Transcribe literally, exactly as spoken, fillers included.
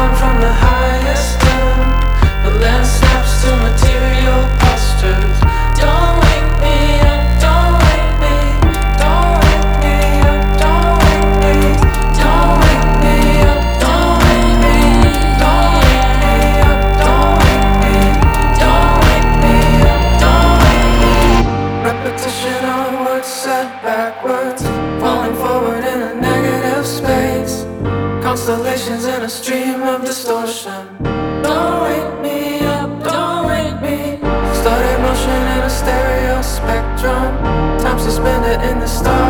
falling from the highest tune. The land snaps to material postures. Don't wake me up, don't wake me, don't wake me up, don't wake me, don't wake me up, don't wake me, don't wake me up, don't wake me, don't wake me up, don't wake me. Repetition of words said backwards, falling forward in a negative space. Constellations in a stream of distortion. Don't wake me up, don't wake me. Started motion in a stereo spectrum. Time suspended in the stars.